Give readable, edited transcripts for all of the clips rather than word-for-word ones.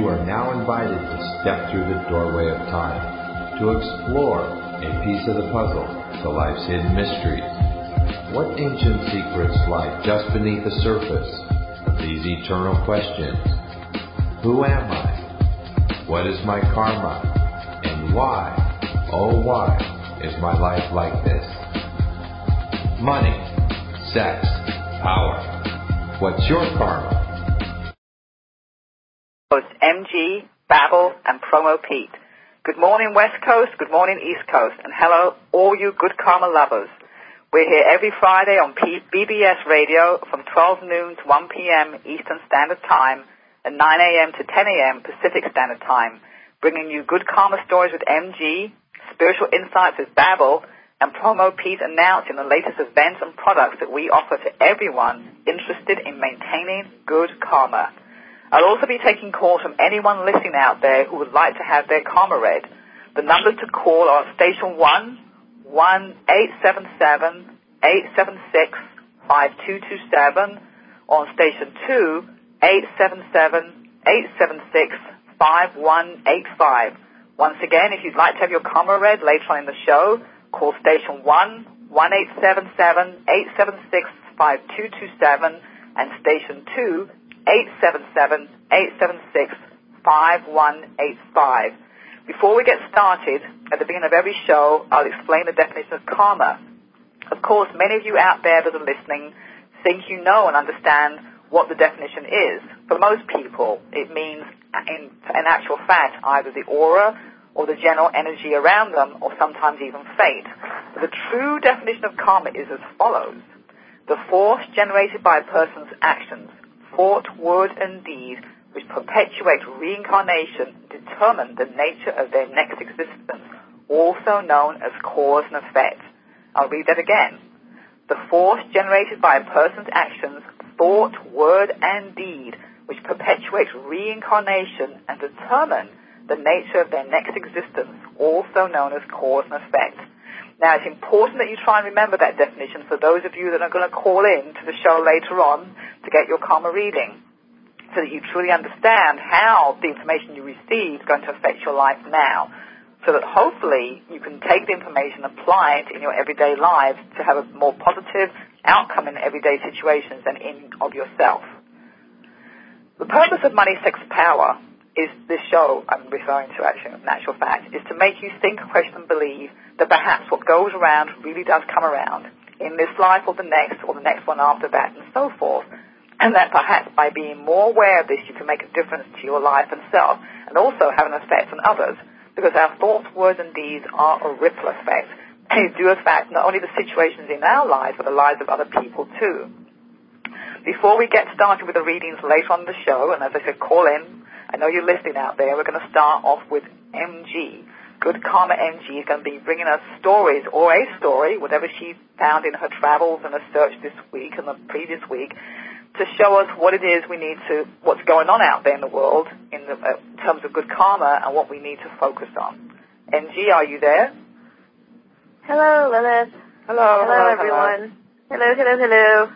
You are now invited to step through the doorway of time, to explore a piece of the puzzle to life's hidden mysteries. What ancient secrets lie just beneath the surface of these eternal questions? Who am I? What is my karma? And why, oh why, is my life like this? Money, sex, power. What's your karma? Host MG, Babble, and Promo Pete. Good morning, West Coast. Good morning, East Coast. And hello, all you good karma lovers. We're here every Friday on BBS Radio from 12 noon to 1 p.m. Eastern Standard Time and 9 a.m. to 10 a.m. Pacific Standard Time, bringing you good karma stories with MG, spiritual insights with Babble, and Promo Pete announcing the latest events and products that we offer to everyone interested in maintaining good karma. I'll also be taking calls from anyone listening out there who would like to have their karma read. The numbers to call are station 1-877-876-5227, on station 2, 877-876-5185. Once again, if you'd like to have your karma read later on in the show, call station 1-1877-876-5227 and station 2, 877-876-5185. Before we get started, at the beginning of every show, I'll explain the definition of karma. Of course, many of you out there that are listening think you know and understand what the definition is. For most people, it means, in actual fact, either the aura or the general energy around them, or sometimes even fate. But the true definition of karma is as follows: the force generated by a person's actions, thought, word, and deed, which perpetuate reincarnation, determine the nature of their next existence, also known as cause and effect. I'll read that again. The force generated by a person's actions, thought, word, and deed, which perpetuate reincarnation and determine the nature of their next existence, also known as cause and effect. Now, it's important that you try and remember that definition for those of you that are going to call in to the show later on to get your karma reading, so that you truly understand how the information you receive is going to affect your life now, so that hopefully you can take the information and apply it in your everyday lives to have a more positive outcome in everyday situations and in of yourself. The purpose of Money, Sex, Power is this show I'm referring to, actually, in actual fact, is to make you think, question, and believe that perhaps what goes around really does come around in this life or the next one after that, and so forth. And that perhaps by being more aware of this, you can make a difference to your life and self, and also have an effect on others, because our thoughts, words, and deeds are a ripple effect. And they do affect not only the situations in our lives, but the lives of other people too. Before we get started with the readings later on in the show, and as I said, call in, I know you're listening out there, we're going to start off with MG. Good Karma MG is going to be bringing us stories, or a story, whatever she found in her travels and her search this week and the previous week, to show us what it is we need to, what's going on out there in the world in terms of good karma and what we need to focus on. MG, are you there? Hello, Lilith. Hello, everyone. Hello.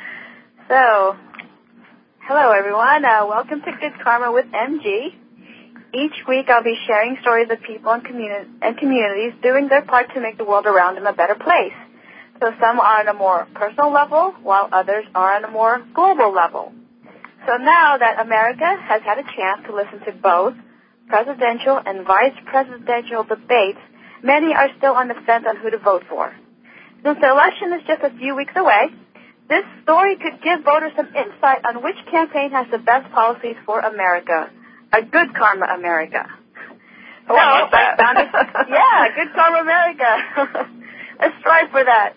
So, hello, everyone. Welcome to Good Karma with MG. Each week I'll be sharing stories of people and communities doing their part to make the world around them a better place. So some are on a more personal level, while others are on a more global level. So now that America has had a chance to listen to both presidential and vice presidential debates, many are still on the fence on who to vote for. Since the election is just a few weeks away, this story could give voters some insight on which campaign has the best policies for America. A good karma America. Oh, I love that. Good karma America. Let's strive for that.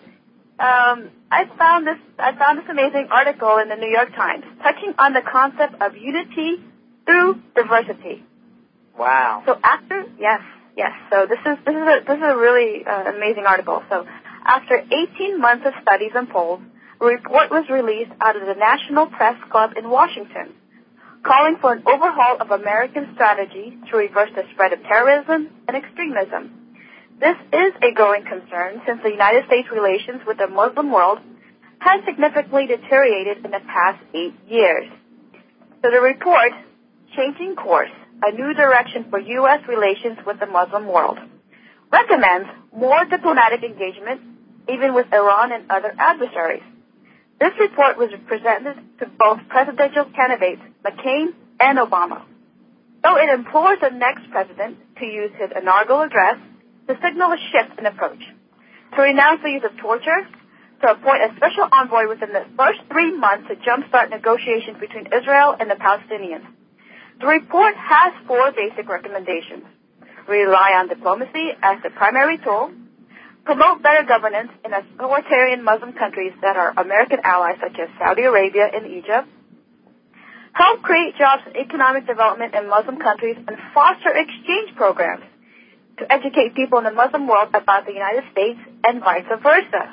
I found this amazing article in the New York Times touching on the concept of unity through diversity. Wow. So yes. So this is a really amazing article. So after 18 months of studies and polls, a report was released out of the National Press Club in Washington, calling for an overhaul of American strategy to reverse the spread of terrorism and extremism. This is a growing concern since the United States' relations with the Muslim world has significantly deteriorated in the past 8 years. So the report, Changing Course, a new direction for U.S. relations with the Muslim world. Recommends more diplomatic engagement, even with Iran and other adversaries. This report was presented to both presidential candidates, McCain and Obama. So it implores the next president to use his inaugural address to signal a shift in approach, to renounce the use of torture, to appoint a special envoy within the first 3 months to jumpstart negotiations between Israel and the Palestinians. The report has 4 basic recommendations. Rely on diplomacy as the primary tool, promote better governance in authoritarian Muslim countries that are American allies such as Saudi Arabia and Egypt, help create jobs and economic development in Muslim countries, and foster exchange programs to educate people in the Muslim world about the United States and vice versa.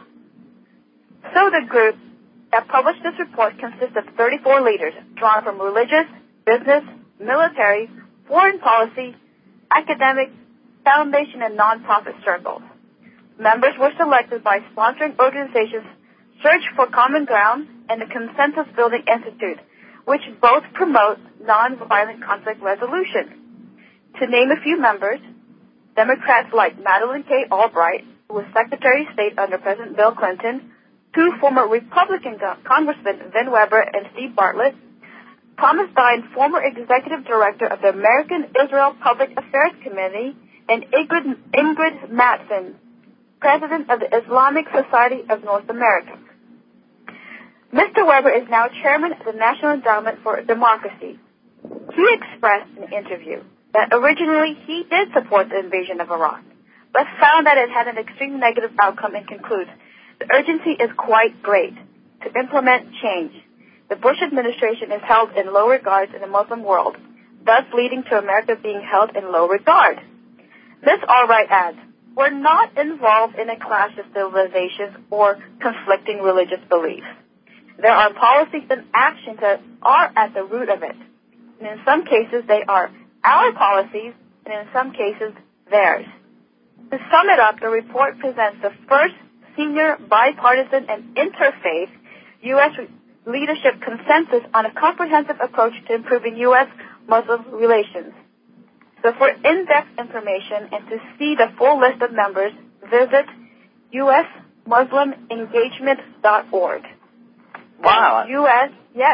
So the group that published this report consists of 34 leaders drawn from religious, business, military, foreign policy, academic, foundation, and nonprofit circles. Members were selected by sponsoring organizations Search for Common Ground and the Consensus Building Institute, which both promote nonviolent conflict resolution. To name a few members, Democrats like Madeleine K. Albright, who was Secretary of State under President Bill Clinton, 2 former Republican Congressmen, Vin Weber and Steve Bartlett, Thomas Dine, former Executive Director of the American Israel Public Affairs Committee, and Ingrid Mattson, President of the Islamic Society of North America. Mr. Weber is now Chairman of the National Endowment for Democracy. He expressed in an interview that originally he did support the invasion of Iraq, but found that it had an extremely negative outcome and concludes, the urgency is quite great to implement change. The Bush administration is held in low regard in the Muslim world, thus leading to America being held in low regard. Ms. Albright adds, we're not involved in a clash of civilizations or conflicting religious beliefs. There are policies and actions that are at the root of it. And in some cases, they are our policies, and in some cases, theirs. To sum it up, the report presents the first senior bipartisan and interfaith U.S. leadership consensus on a comprehensive approach to improving U.S.-Muslim relations. So for in-depth information and to see the full list of members, visit usmuslimengagement.org. Wow. Yes.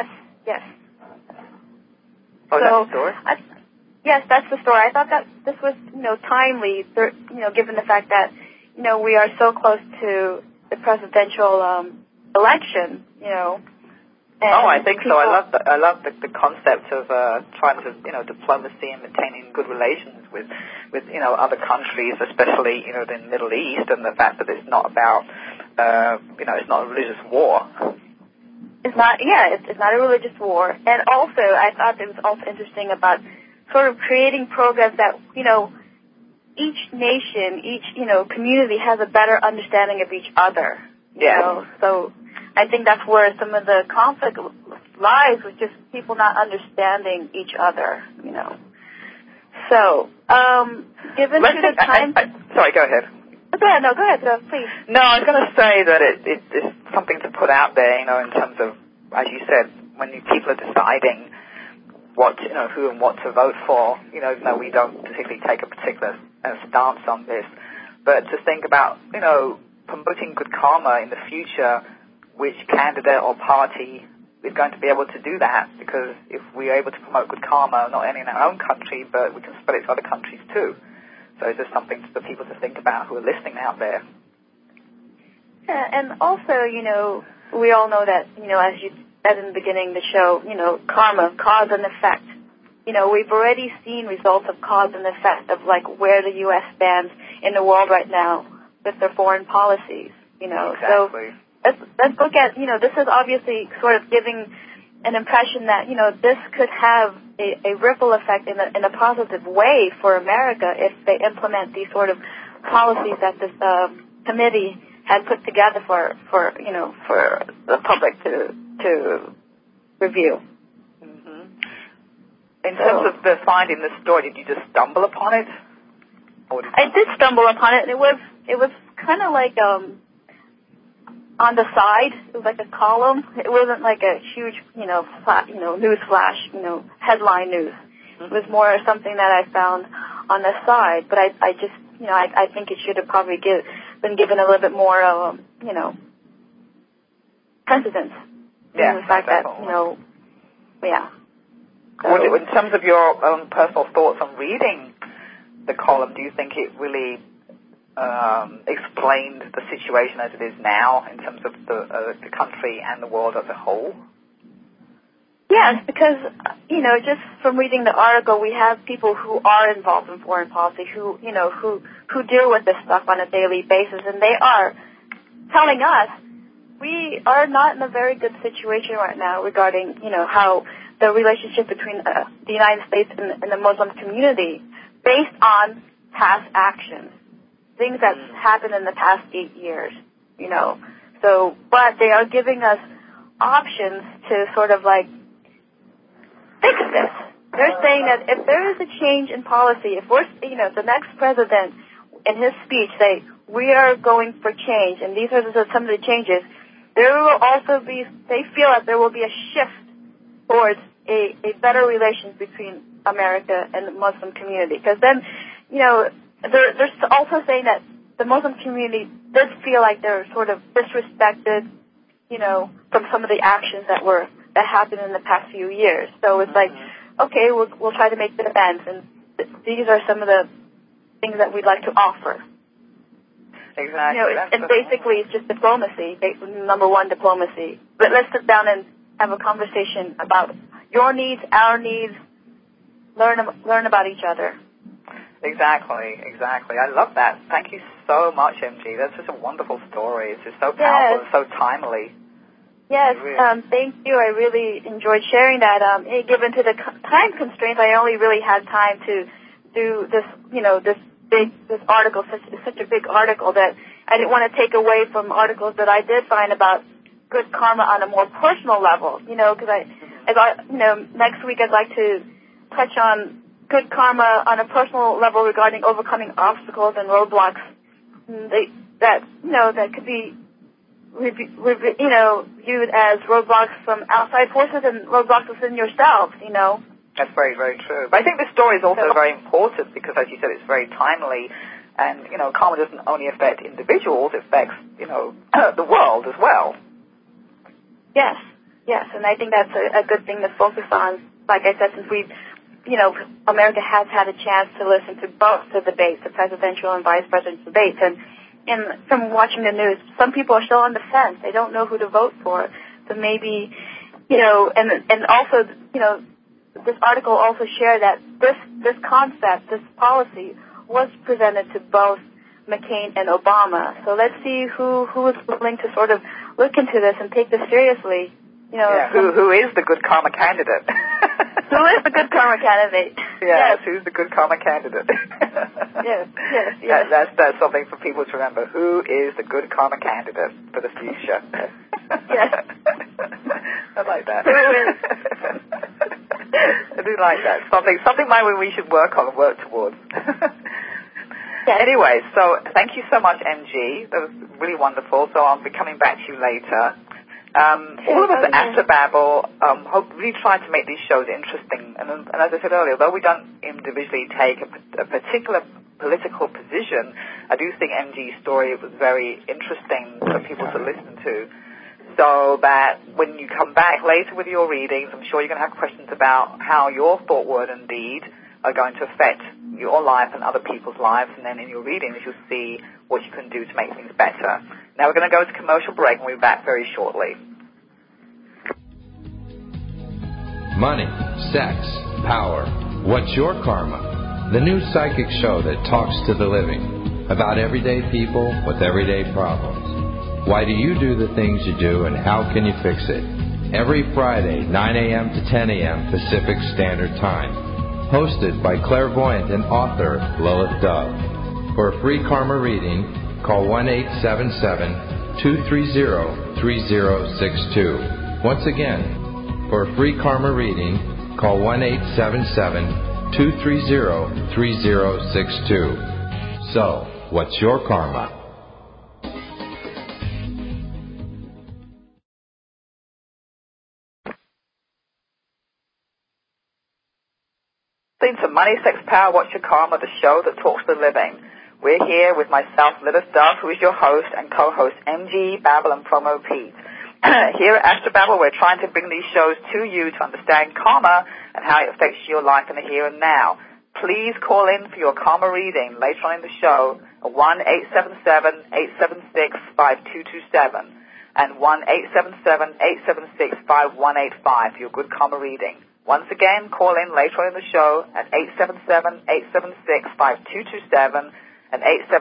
Oh, that's the story? Yes, that's the story. I thought that this was, timely, given the fact that, we are so close to the presidential election, And I think so. I love the concept of trying to, diplomacy and maintaining good relations with other countries, especially, the Middle East, and the fact that it's not about, it's not a religious war. It's not a religious war. And also, I thought it was also interesting about sort of creating programs that, each nation, each, community has a better understanding of each other. So I think that's where some of the conflict lies, with just people not understanding each other, So, given the time... Sorry, go ahead. Go ahead, please. No, I was going to say that it's something to put out there, in terms of, as you said, when people are deciding what, who and what to vote for, even though we don't particularly take a particular stance on this, but to think about, promoting good karma in the future, which candidate or party is going to be able to do that, because if we're able to promote good karma, not only in our own country, but we can spread it to other countries too. So it's just something for people to think about who are listening out there. Yeah, and also, we all know that, as you said in the beginning of the show, karma, cause and effect. We've already seen results of cause and effect of, like, where the U.S. stands in the world right now with their foreign policies, Exactly. So let's look at, this is obviously sort of giving an impression that, this could have a ripple effect in a positive way for America if they implement these sort of policies that this committee had put together for the public to review. Mm-hmm. In terms of the finding the story, did you just stumble upon it? I did stumble upon it, and it was kind of like on the side. It was like a column. It wasn't like a huge, news flash, headline news. It was more something that I found on the side, but I just, I think it should have probably been given a little bit more, precedence. Yeah, the fact definitely. that, yeah. So, in terms of your own personal thoughts on reading the column, do you think it really explained the situation as it is now in terms of the country and the world as a whole? Yes, because, just from reading the article, we have people who are involved in foreign policy, who deal with this stuff on a daily basis, and they are telling us we are not in a very good situation right now regarding, how the relationship between the United States and the Muslim community based on past actions, things that happened in the past 8 years, So, but they are giving us options to sort of like fix this. They're saying that if there is a change in policy, if we're, the next president in his speech say, we are going for change, and these are some of the changes, there will also be, they feel that there will be a shift towards a better relations between America and the Muslim community. Because then, they're also saying that the Muslim community does feel like they're sort of disrespected, from some of the actions that happened in the past few years. So it's like, okay, we'll try to make the amends, and these are some of the things that we'd like to offer. Exactly. And basically it's just diplomacy, number one, diplomacy. But let's sit down and have a conversation about your needs, our needs, learn about each other. Exactly. I love that. Thank you so much, MG. That's just a wonderful story. It's just so powerful and so timely. Yes, thank you. I really enjoyed sharing that. Given to the time constraints, I only really had time to do this, this article, such a big article that I didn't want to take away from articles that I did find about good karma on a more personal level, because next week I'd like to touch on good karma on a personal level regarding overcoming obstacles and roadblocks that could be viewed as roadblocks from outside forces and roadblocks within yourself, That's very, very true. But I think this story is also very important because, as you said, it's very timely. And, karma doesn't only affect individuals, it affects, the world as well. Yes. And I think that's a good thing to focus on. Like I said, since we've, America has had a chance to listen to both the debates, the presidential and vice presidential debates. And from watching the news, some people are still on the fence. They don't know who to vote for. So maybe, and also, this article also shared that this concept, this policy, was presented to both McCain and Obama. So let's see who is willing to sort of look into this and take this seriously. Who is the good karma candidate? Who is the good karma candidate? Yes, who's the good karma candidate? Yes. That's something for people to remember. Who is the good karma candidate for the future? Yes. I like that. Who is? I do like that. Something maybe we should work on and work towards. Yes. Anyway, so thank you so much, MG. That was really wonderful. So I'll be coming back to you later. All of us at Astrobabble really try to make these shows interesting. And as I said earlier, although we don't individually take a particular political position, I do think MG's story was very interesting for people to listen to. So that when you come back later with your readings, I'm sure you're going to have questions about how your thought, word, and deed are going to affect your life and other people's lives. And then in your readings, you'll see what you can do to make things better. Now we're going to go to commercial break, and we'll be back very shortly. Money, sex, power. What's your karma? The new psychic show that talks to the living about everyday people with everyday problems. Why do you do the things you do, and how can you fix it? Every Friday, 9 a.m. to 10 a.m. Pacific Standard Time. Hosted by clairvoyant and author Lilith Dove. For a free karma reading, call 1-877-230-3062. Once again, for a free karma reading, call 1-877-230-3062. So, what's your karma? listening to Money, Sex, Power, What's Your Karma, the show that talks to the living. We're here with myself, Lilith Dove, who is your host, and co-host MG, Babble, and Promo Pete. Here at Astrobabble, we're trying to bring these shows to you to understand karma and how it affects your life in the here and now. Please call in for your karma reading later on in the show at 1-877-876-5227 and 1-877-876-5185 for your good karma reading. Once again, call in later on in the show at 877-876-5227 and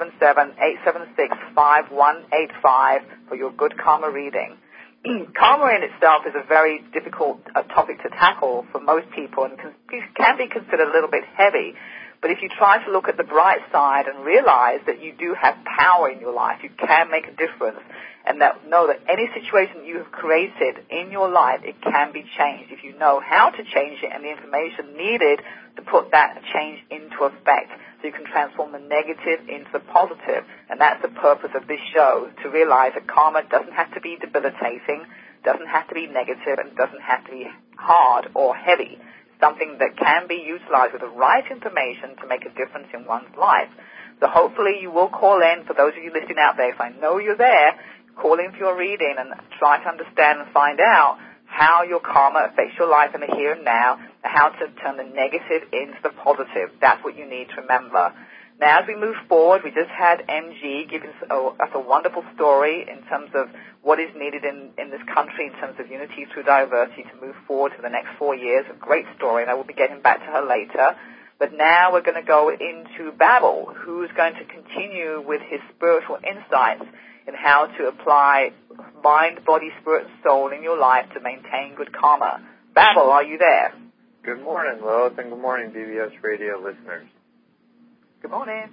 877-876-5185 for your good karma reading. Karma in itself is a very difficult topic to tackle for most people and can be considered a little bit heavy. But if you try to look at the bright side and realize that you do have power in your life, you can make a difference, and know that any situation you have created in your life, it can be changed if you know how to change it and the information needed to put that change into effect. So you can transform the negative into the positive. And that's the purpose of this show, to realize that karma doesn't have to be debilitating, doesn't have to be negative, and doesn't have to be hard or heavy. Something that can be utilized with the right information to make a difference in one's life. So hopefully you will call in, for those of you listening out there, if I know you're there, call in for your reading and try to understand and find out how your karma affects your life in the here and now, and how to turn the negative into the positive. That's what you need to remember. Now, as we move forward, we just had MG giving us a wonderful story in terms of what is needed in this country in terms of unity through diversity to move forward to the next 4 years. A great story, and I will be getting back to her later. But now we're going to go into Babble, who's going to continue with his spiritual insights in how to apply mind, body, spirit, and soul in your life to maintain good karma. Babble, are you there? Good morning, Lilith, and good morning, BBS Radio listeners. Good morning.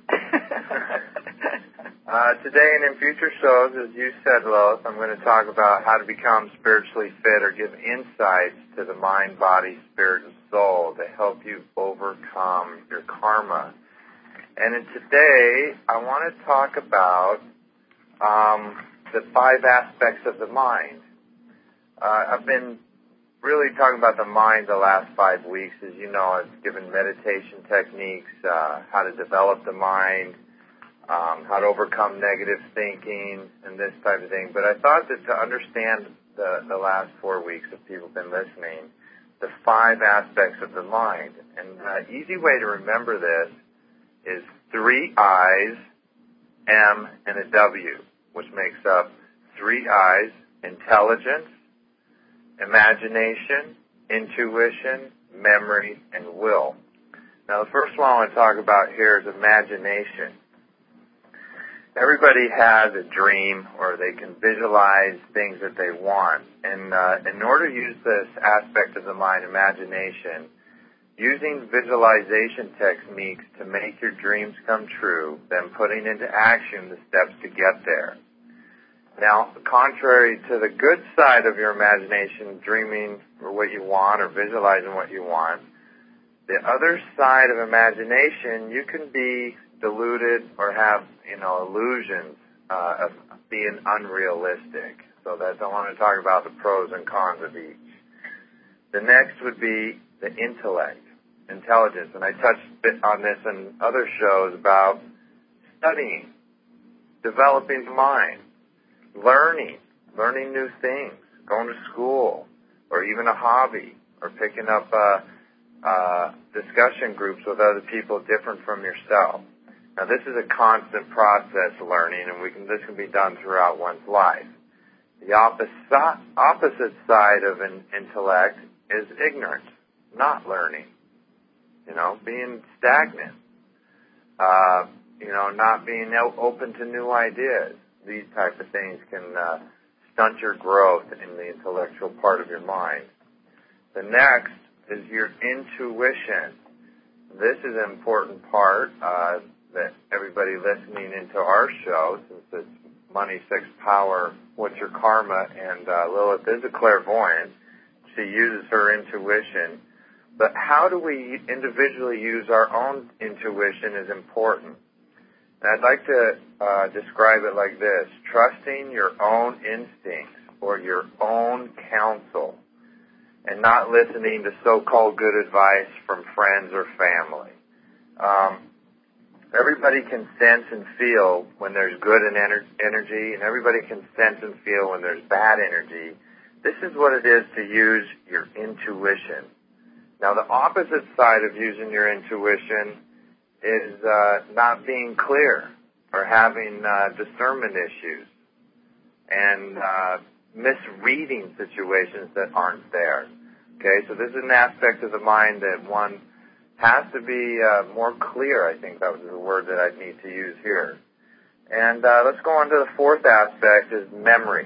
Today and in future shows, as you said, Lilith, I'm going to talk about how to become spiritually fit or give insights to the mind, body, spirit, and soul to help you overcome your karma. And today, I want to talk about the 5 aspects of the mind. I've been really talking about the mind the last 5 weeks. As you know, I've given meditation techniques, how to develop the mind, how to overcome negative thinking, and this type of thing. But I thought that to understand the last 4 weeks, if people have been listening, the 5 aspects of the mind. And an easy way to remember this is 3 I's, M, and a W, which makes up 3 I's: intelligence, imagination, intuition, memory, and will. Now, the first one I want to talk about here is imagination. Everybody has a dream, or they can visualize things that they want. And in order to use this aspect of the mind, imagination, using visualization techniques to make your dreams come true, then putting into action the steps to get there. Now, contrary to the good side of your imagination, dreaming for what you want or visualizing what you want, the other side of imagination, you can be deluded or have, illusions of being unrealistic. So I want to talk about the pros and cons of each. The next would be the intellect, intelligence. And I touched on this in other shows about studying, developing the mind, learning new things, going to school, or even a hobby, or picking up discussion groups with other people different from yourself. Now, this is a constant process, learning, and this can be done throughout one's life. The opposite side of an intellect is ignorance, not learning, being stagnant, not being open to new ideas. These type of things can stunt your growth in the intellectual part of your mind. The next is your intuition. This is an important part that everybody listening into our show, since it's Money, Sex, Power, What's Your Karma, and Lilith is a clairvoyant. She uses her intuition. But how do we individually use our own intuition is important. And I'd like to describe it like this: trusting your own instincts or your own counsel. and not listening to so-called good advice from friends or family. Everybody can sense and feel when there's good energy, and everybody can sense and feel when there's bad energy. This is what it is to use your intuition. Now, the opposite side of using your intuition is not being clear or having discernment issues and misreading situations that aren't there. Okay, so this is an aspect of the mind that one has to be more clear. I think that was the word that I'd need to use here. And let's go on to the fourth aspect, is memory.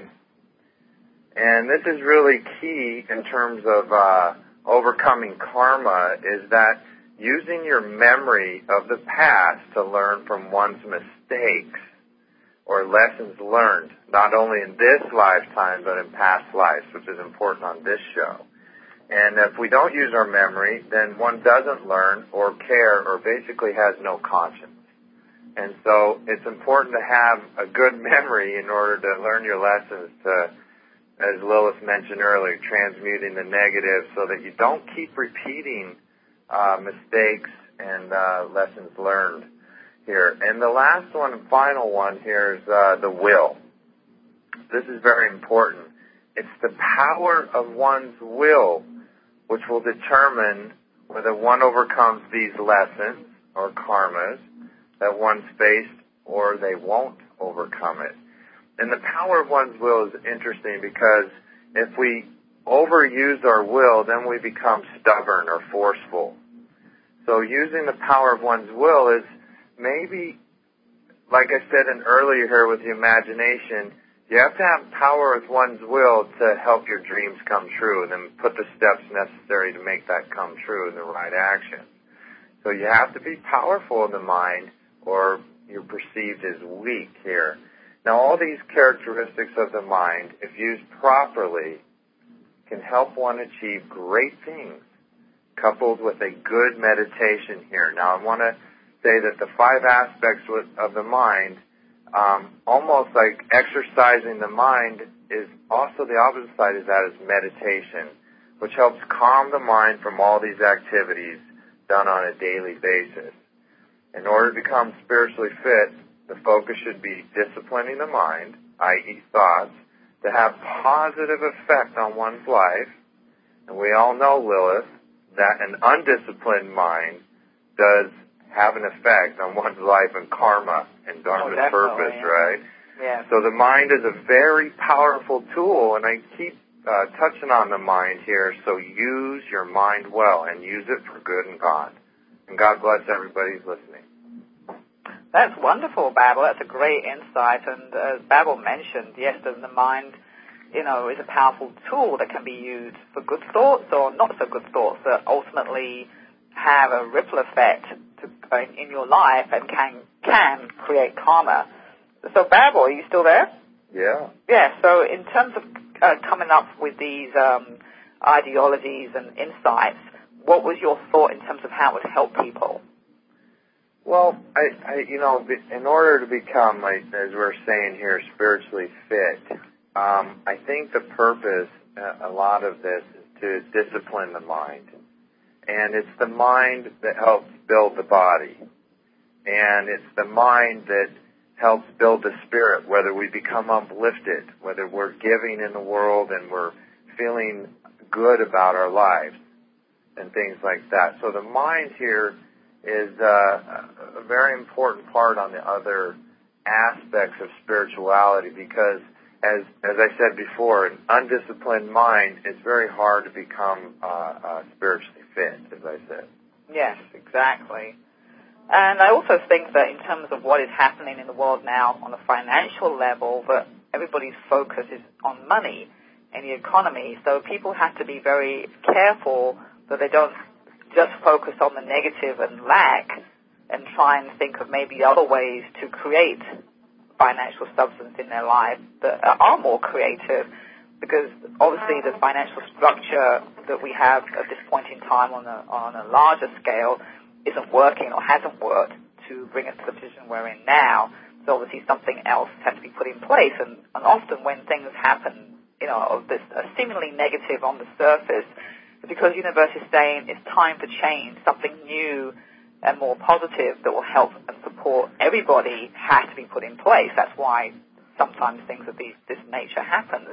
And this is really key in terms of overcoming karma, is that using your memory of the past to learn from one's mistakes or lessons learned, not only in this lifetime but in past lives, which is important on this show. And if we don't use our memory, then one doesn't learn or care or basically has no conscience. And so it's important to have a good memory in order to learn your lessons, to, as Lilith mentioned earlier, transmuting the negative so that you don't keep repeating mistakes and lessons learned here. And the last one and final one here is the will. This is very important. It's the power of one's will which will determine whether one overcomes these lessons or karmas that one's faced, or they won't overcome it. And the power of one's will is interesting because if we overuse our will, then we become stubborn or forceful. So using the power of one's will is maybe, like I said earlier here with the imagination, you have to have power with one's will to help your dreams come true and then put the steps necessary to make that come true in the right action. So you have to be powerful in the mind or you're perceived as weak here. Now, all these characteristics of the mind, if used properly, can help one achieve great things, coupled with a good meditation here. Now, I want to say that the 5 aspects of the mind, almost like exercising the mind, is also the opposite side of that is meditation, which helps calm the mind from all these activities done on a daily basis. In order to become spiritually fit, the focus should be disciplining the mind, i.e. thoughts, to have positive effect on one's life. And we all know, Lilith, that an undisciplined mind does have an effect on one's life and karma and dharma's purpose, right? Yeah. So the mind is a very powerful tool, and I keep touching on the mind here, so use your mind well and use it for good and God. And God bless everybody who's listening. That's wonderful, Babel. That's a great insight. And as Babel mentioned, yes, the mind, is a powerful tool that can be used for good thoughts or not so good thoughts that ultimately have a ripple effect in your life and can create karma. So, Babel, are you still there? Yeah. Yeah, so in terms of coming up with these ideologies and insights, what was your thought in terms of how it would help people? Well, I in order to become, as we're saying here, spiritually fit, I think the purpose, a lot of this, is to discipline the mind. And it's the mind that helps build the body. And it's the mind that helps build the spirit, whether we become uplifted, whether we're giving in the world and we're feeling good about our lives and things like that. So the mind here is a very important part on the other aspects of spirituality because, as I said before, an undisciplined mind, it's very hard to become spiritually fit, as I said. Yes, exactly. And I also think that in terms of what is happening in the world now on a financial level, that everybody's focus is on money and the economy. So people have to be very careful that they don't just focus on the negative and lack and try and think of maybe other ways to create financial substance in their life that are more creative, because obviously the financial structure that we have at this point in time on a larger scale isn't working or hasn't worked to bring us to the position we're in now. So obviously something else has to be put in place, and often when things happen of this seemingly negative on the surface, because the universe is saying it's time for change, something new and more positive that will help and support everybody has to be put in place. That's why sometimes things of this nature happens.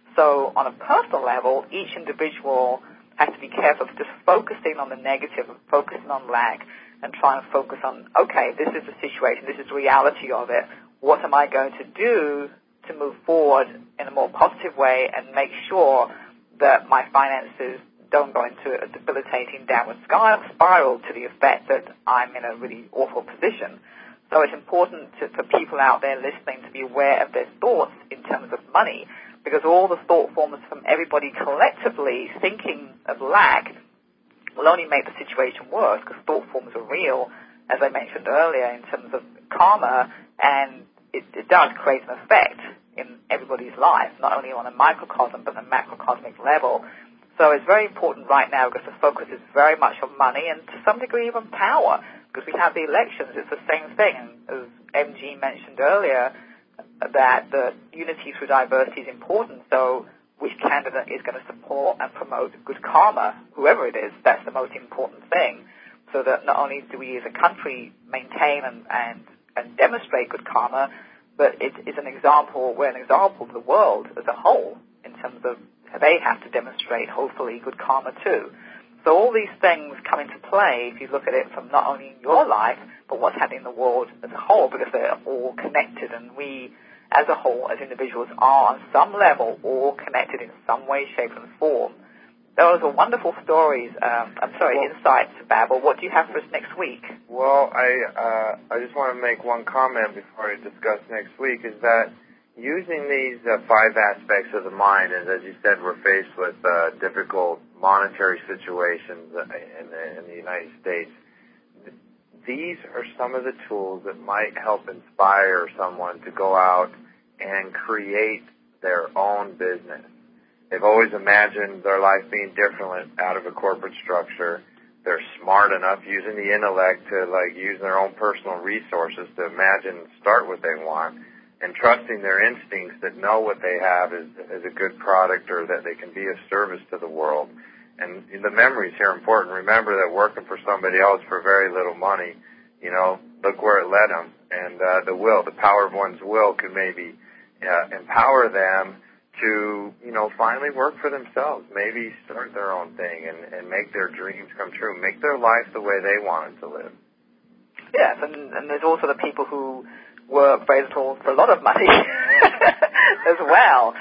So on a personal level, each individual has to be careful of just focusing on the negative, focusing on lack, and trying to focus on, okay, this is the situation, this is the reality of it. What am I going to do to move forward in a more positive way and make sure that my finances don't go into a debilitating downward spiral to the effect that I'm in a really awful position. So it's important for people out there listening to be aware of their thoughts in terms of money, because all the thought forms from everybody collectively thinking of lack will only make the situation worse, because thought forms are real, as I mentioned earlier, in terms of karma, and it does create an effect in everybody's life, not only on a microcosm but on a macrocosmic level. So it's very important right now, because the focus is very much on money and to some degree even power, because we have the elections. It's the same thing. And as MG mentioned earlier, that the unity through diversity is important. So which candidate is going to support and promote good karma, whoever it is, that's the most important thing. So that not only do we as a country maintain and demonstrate good karma, but it is an example, we're an example to the world as a whole in terms of they have to demonstrate, hopefully, good karma too. So all these things come into play if you look at it from not only your life, but what's happening in the world as a whole, because they're all connected, and we as a whole, as individuals, are on some level all connected in some way, shape, and form. Those are wonderful stories. Insights, Babel. What do you have for us next week? Well, I just want to make one comment before I discuss next week, is that using these 5 aspects of the mind, and as you said, we're faced with difficult monetary situations in the United States. These are some of the tools that might help inspire someone to go out and create their own business. They've always imagined their life being different out of a corporate structure. They're smart enough using the intellect to use their own personal resources to imagine and start what they want, and trusting their instincts that know what they have is a good product, or that they can be of service to the world. And the memories here are important. Remember that working for somebody else for very little money, look where it led them. And the power of one's will could maybe empower them to, finally work for themselves, maybe start their own thing and make their dreams come true, make their life the way they want it to live. Yes, and there's also the people who work very little for a lot of money as well,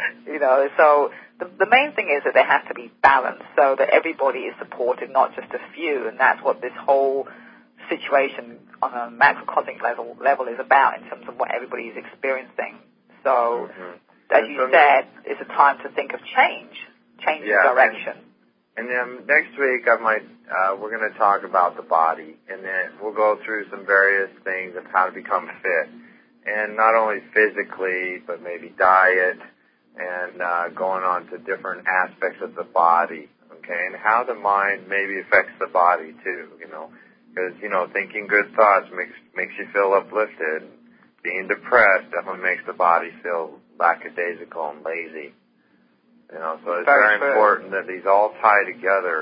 so the main thing is that they have to be balanced so that everybody is supported, not just a few, and that's what this whole situation on a macrocosmic level is about in terms of what everybody is experiencing. So, as you said, it's a time to think of change direction. And then next week we're going to talk about the body, and then we'll go through some various things of how to become fit, and not only physically, but maybe diet, and going on to different aspects of the body, okay, and how the mind maybe affects the body too, because, thinking good thoughts makes you feel uplifted. Being depressed definitely makes the body feel lackadaisical and lazy, so it's very important that these all tie together,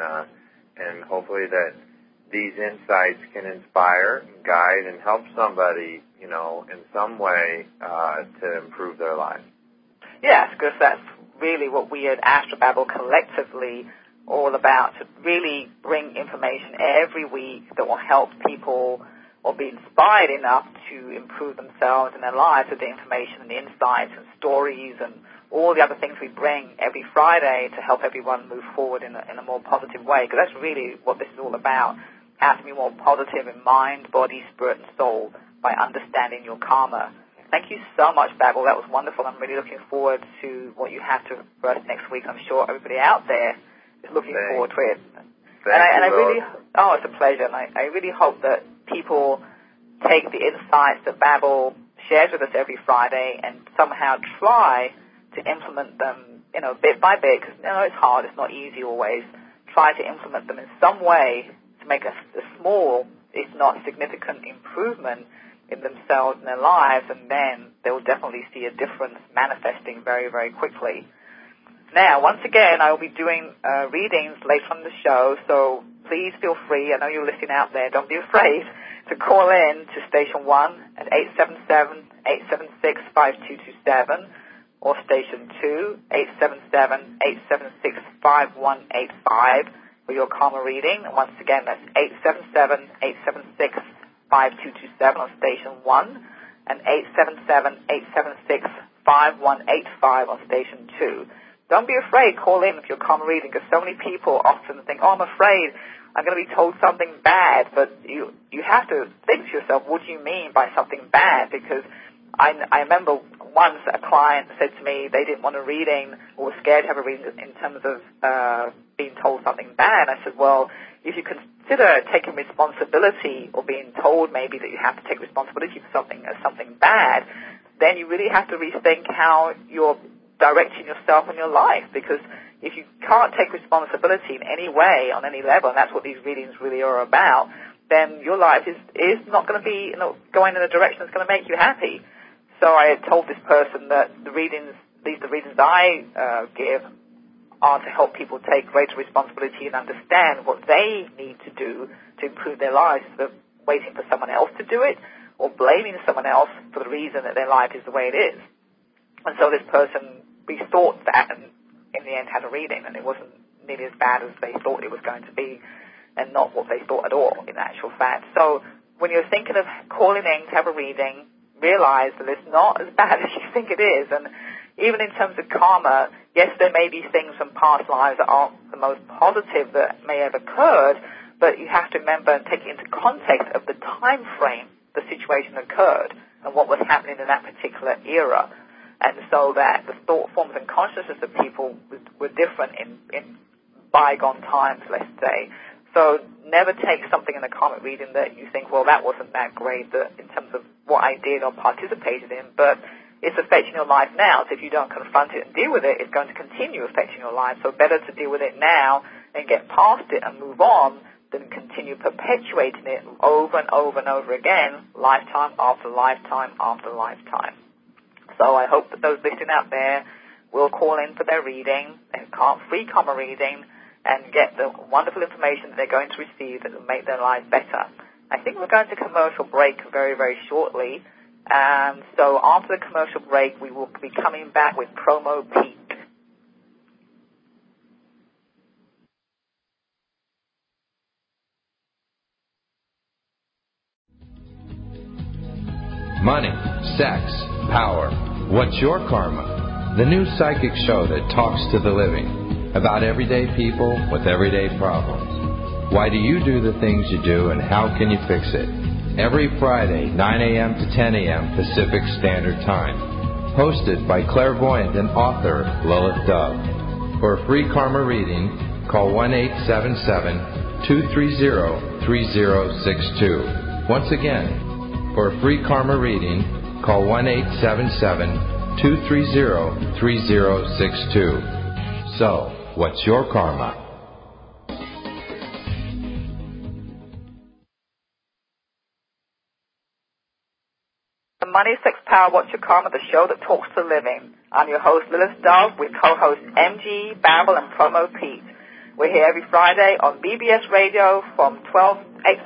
and hopefully that these insights can inspire, guide, and help somebody, in some way to improve their life. Yes, because that's really what we at Astrobabble collectively all about, to really bring information every week that will help people or be inspired enough to improve themselves and their lives with the information and the insights and stories and all the other things we bring every Friday to help everyone move forward in a more positive way, because that's really what this is all about, how to be more positive in mind, body, spirit, and soul by understanding your karma. Thank you so much, Babel. That was wonderful. I'm really looking forward to what you have for us next week. I'm sure everybody out there is looking forward to it. It's a pleasure. And I really hope that people take the insights that Babel shares with us every Friday and somehow try to implement them, bit by bit, because, it's hard. It's not easy always. Try to implement them in some way to make a small, if not significant, improvement in themselves and their lives, and then they will definitely see a difference manifesting very, very quickly. Now, once again, I will be doing readings later on the show, so please feel free. I know you're listening out there. Don't be afraid to call in to Station 1 at 877-876-5227 or Station 2, 877-876-5185 for your karma reading. And once again, that's 877-876-5227 on Station 1 and 877-876-5185 on Station 2. Don't be afraid. Call in if you're karma reading, because so many people often think, oh, I'm afraid I'm going to be told something bad. But you have to think to yourself, what do you mean by something bad? Because I remember once a client said to me they didn't want a reading or were scared to have a reading in terms of being told something bad. I said, well, if you consider taking responsibility or being told maybe that you have to take responsibility for something as something bad, then you really have to rethink how you're directing yourself in your life, because if you can't take responsibility in any way, on any level, and that's what these readings really are about, then your life is not going to be going in a direction that's going to make you happy. So I had told this person that the readings I give are to help people take greater responsibility and understand what they need to do to improve their lives, instead of waiting for someone else to do it or blaming someone else for the reason that their life is the way it is. And so this person rethought that and in the end had a reading, and it wasn't nearly as bad as they thought it was going to be, and not what they thought at all in actual fact. So when you're thinking of calling in to have a reading, realize that it's not as bad as you think it is. And even in terms of karma, yes, there may be things from past lives that aren't the most positive that may have occurred, but you have to remember and take it into context of the time frame the situation occurred and what was happening in that particular era. And so that the thought forms and consciousness of people were different in bygone times, let's say. So never take something in a karmic reading that you think, well, that wasn't that great in terms of what I did or participated in, but it's affecting your life now. So if you don't confront it and deal with it, it's going to continue affecting your life. So better to deal with it now and get past it and move on than continue perpetuating it over and over and over again, lifetime after lifetime after lifetime. So I hope that those listening out there will call in for their reading, free karma reading, and get the wonderful information that they're going to receive that will make their lives better. I think we're going to commercial break very, very shortly. So after the commercial break, we will be coming back with Promo Peak. Money, sex, power. What's your karma? The new psychic show that talks to the living about everyday people with everyday problems. Why do you do the things you do, and how can you fix it? Every Friday, 9 a.m. to 10 a.m. Pacific Standard Time. Hosted by clairvoyant and author Lilith Dove. For a free karma reading, call 1-877-230-3062. Once again, for a free karma reading, call 1-877-230-3062. So, what's your karma? Money, Sex, Power, What's Your Karma, the show that talks to the living. I'm your host, Lilith Dove, with co-hosts MG, Babble, and Promo Pete. We're here every Friday on BBS Radio from 12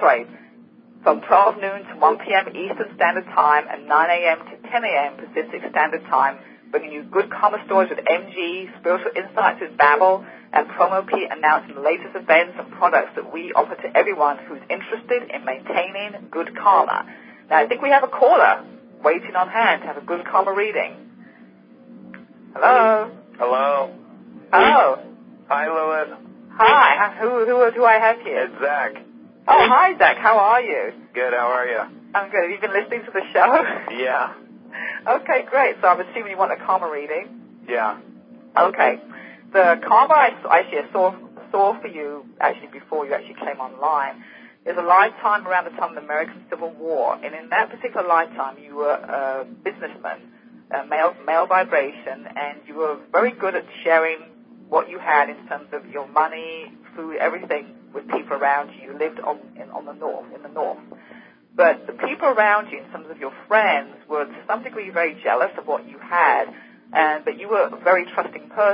noon to 1 p.m. Eastern Standard Time and 9 a.m. to 10 a.m. Pacific Standard Time, bringing you good karma stories with MG, spiritual insights with Babble, and Promo Pete announcing the latest events and products that we offer to everyone who's interested in maintaining good karma. Now, I think we have a caller waiting on hand to have a good karma reading. Hello? Hello? Oh. Hi, Lilith. Hi. Who I have here? It's Zach. Oh, hi, Zach. How are you? Good, how are you? I'm good. Have you been listening to the show? Yeah. Okay, great. So I'm assuming you want a karma reading? Yeah. Okay. The karma I saw for you, actually, before you actually came online, is a lifetime around the time of the American Civil War. And in that particular lifetime, you were a businessman, a male vibration, and you were very good at sharing what you had in terms of your money, food, everything with people around you. You lived in the north. But the people around you, in terms of your friends, were to some degree very jealous of what you had, but you were a very trusting person. You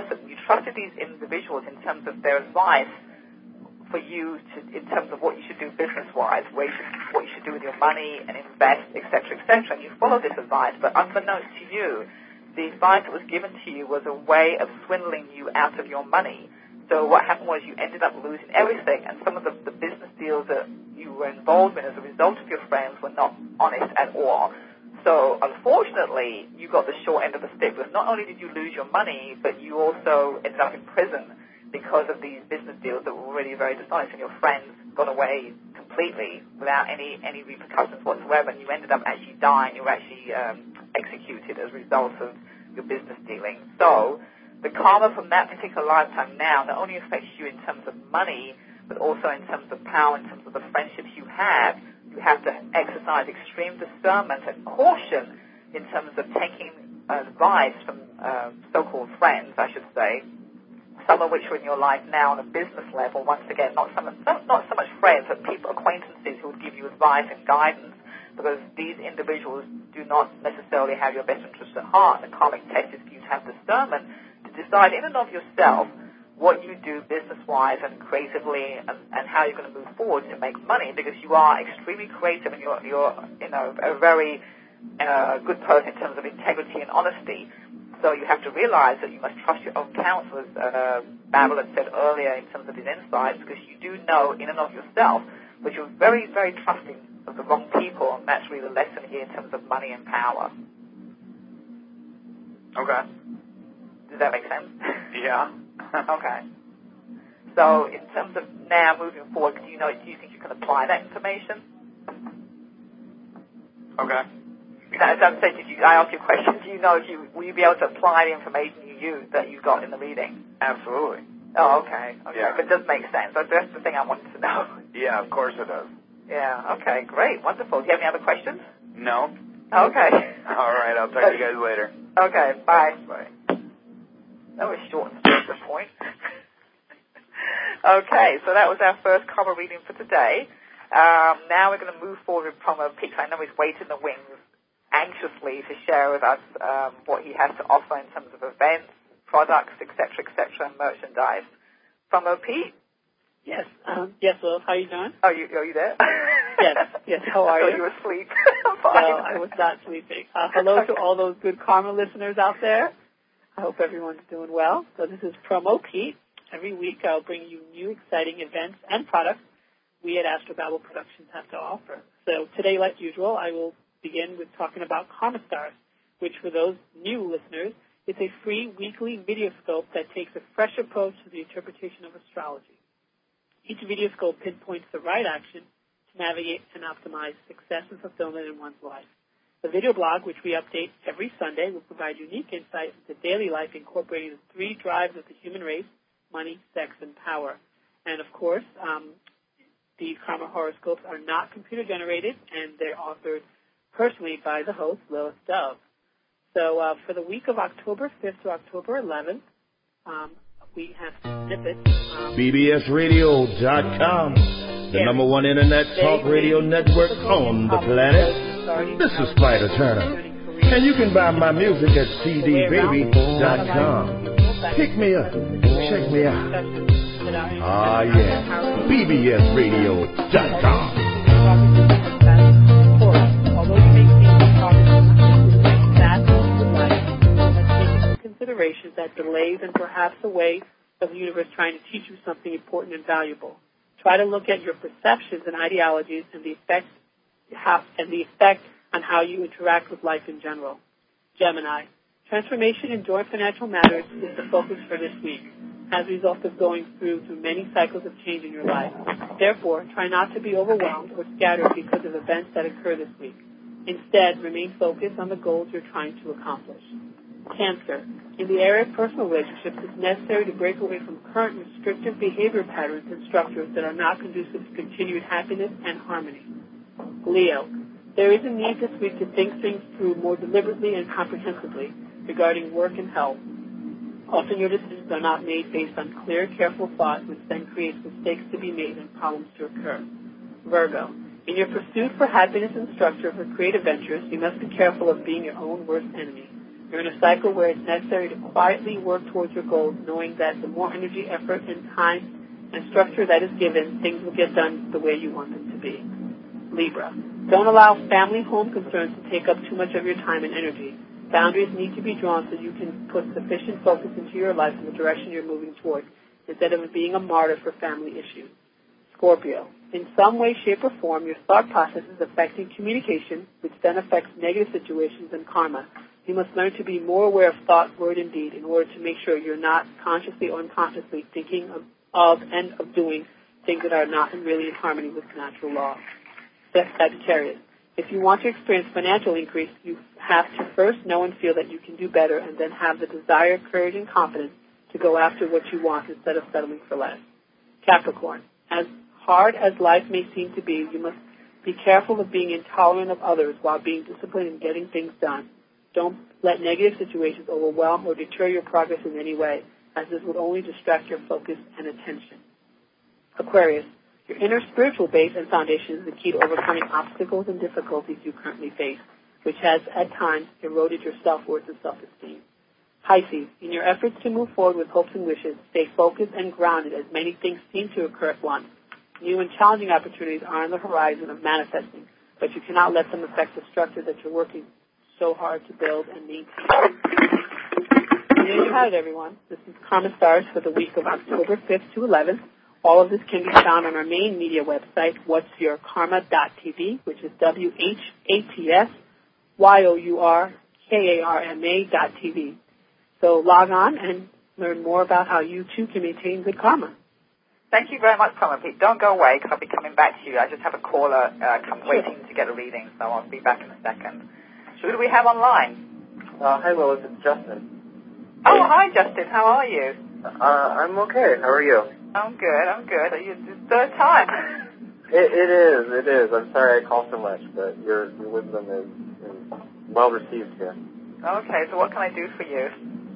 trusted these individuals in terms of their advice for you in terms of what you should do business-wise, what you should do with your money and invest, et cetera, and you follow this advice. But unbeknownst to you, the advice that was given to you was a way of swindling you out of your money. So what happened was you ended up losing everything, and some of the business deals that you were involved in as a result of your friends were not honest at all. So unfortunately, you got the short end of the stick, because not only did you lose your money, but you also ended up in prison because of these business deals that were already very dishonest, and your friends got away completely without any repercussions whatsoever, and you ended up actually dying. You were actually executed as a result of your business dealing. So the karma from that particular lifetime now not only affects you in terms of money, but also in terms of power, in terms of the friendships you have. You have to exercise extreme discernment and caution in terms of taking advice from so-called friends, I should say, some of which are in your life now on a business level. Once again, not so much friends, but people, acquaintances who would give you advice and guidance, because these individuals do not necessarily have your best interests at heart. The karmic test is for you to have discernment to decide in and of yourself what you do business-wise and creatively, and how you're going to move forward to make money, because you are extremely creative and you're a very good person in terms of integrity and honesty. So you have to realize that you must trust your own counsel, as Babel had said earlier in terms of his insights, because you do know in and of yourself, but you're very, very trusting of the wrong people, and that's really the lesson here in terms of money and power. Okay. Does that make sense? Yeah. Okay. So in terms of now moving forward, do you think you can apply that information? Okay. As I said, I asked you a question. Do you know will you be able to apply the information that you got in the reading? Absolutely. Oh, okay. Yeah. But it does make sense. That's the thing I wanted to know. Yeah, of course it does. Yeah. Okay. Great. Wonderful. Do you have any other questions? No. Okay. All right. I'll talk to you guys later. Okay. Bye. Bye. That was short and straight to the point. Okay, so that was our first karma reading for today. Now we're going to move forward with Promo Pete. I know he's waiting in the wings anxiously to share with us what he has to offer in terms of events, products, etc., and merchandise. Promo Pete? Yes. Yes, Will. How are you doing? Are you there? Yes. How are you? I thought you were asleep. I'm fine. No, I was not sleeping. Hello to all those good karma listeners out there. I hope everyone's doing well. So this is Promo Pete. Every week I'll bring you new exciting events and products we at Astrobabble Productions have to offer. So today, like usual, I will begin with talking about Karma Stars, which for those new listeners, is a free weekly videoscope that takes a fresh approach to the interpretation of astrology. Each videoscope pinpoints the right action to navigate and optimize success and fulfillment in one's life. The video blog, which we update every Sunday, will provide unique insight into daily life, incorporating the three drives of the human race: money, sex, and power. And, of course, these karma horoscopes are not computer-generated, and they're authored personally by the host, Lilith Dove. So for the week of October 5th to October 11th, we have snippets. BBSRadio.com, the number one internet talk radio network on the planet. This is Spider Turner, and you can buy my music at cdbaby.com. Pick me up, check me out. Ah, yeah, bbsradio.com. Although you may think the progress is fast as you would like, let's take into consideration that delays and perhaps a way of the universe trying to teach you something important and valuable. Try to look at your perceptions and ideologies and the effect on how you interact with life in general. Gemini, transformation in joint financial matters is the focus for this week, as a result of going through many cycles of change in your life. Therefore, try not to be overwhelmed or scattered because of events that occur this week. Instead, remain focused on the goals you're trying to accomplish. Cancer, in the area of personal relationships, it's necessary to break away from current restrictive behavior patterns and structures that are not conducive to continued happiness and harmony. Leo, there is a need this week to think things through more deliberately and comprehensively regarding work and health. Often your decisions are not made based on clear, careful thought, which then creates mistakes to be made and problems to occur. Virgo, in your pursuit for happiness and structure for creative ventures, you must be careful of being your own worst enemy. You're in a cycle where it's necessary to quietly work towards your goals, knowing that the more energy, effort, and time and structure that is given, things will get done the way you want them to be. Libra. Don't allow family home concerns to take up too much of your time and energy. Boundaries need to be drawn so you can put sufficient focus into your life in the direction you're moving toward, instead of being a martyr for family issues. Scorpio. In some way, shape, or form, your thought process is affecting communication, which then affects negative situations and karma. You must learn to be more aware of thought, word, and deed in order to make sure you're not consciously or unconsciously thinking of and of doing things that are not really in harmony with natural law. Sagittarius. If you want to experience financial increase, you have to first know and feel that you can do better and then have the desire, courage, and confidence to go after what you want instead of settling for less. Capricorn. As hard as life may seem to be, you must be careful of being intolerant of others while being disciplined in getting things done. Don't let negative situations overwhelm or deter your progress in any way, as this will only distract your focus and attention. Aquarius. Your inner spiritual base and foundation is the key to overcoming obstacles and difficulties you currently face, which has, at times, eroded your self-worth and self-esteem. Pisces, in your efforts to move forward with hopes and wishes, stay focused and grounded as many things seem to occur at once. New and challenging opportunities are on the horizon of manifesting, but you cannot let them affect the structure that you're working so hard to build and maintain. And there you have it, everyone. This is Karma Stars for the week of October 5th to 11th. All of this can be found on our main media website, whatsyourkarma.tv, which is WHATSYOURKARMA.tv. So log on and learn more about how you, too, can maintain good karma. Thank you very much, Karma Pete. Don't go away, because I'll be coming back to you. I just have a caller waiting to get a reading, so I'll be back in a second. So who do we have online? Hi, Lois. It's Justin. Oh, hi, Justin. How are you? I'm okay. How are you? I'm good. It's the third time. It is. I'm sorry I call so much, but your wisdom is well received here. Okay, so what can I do for you?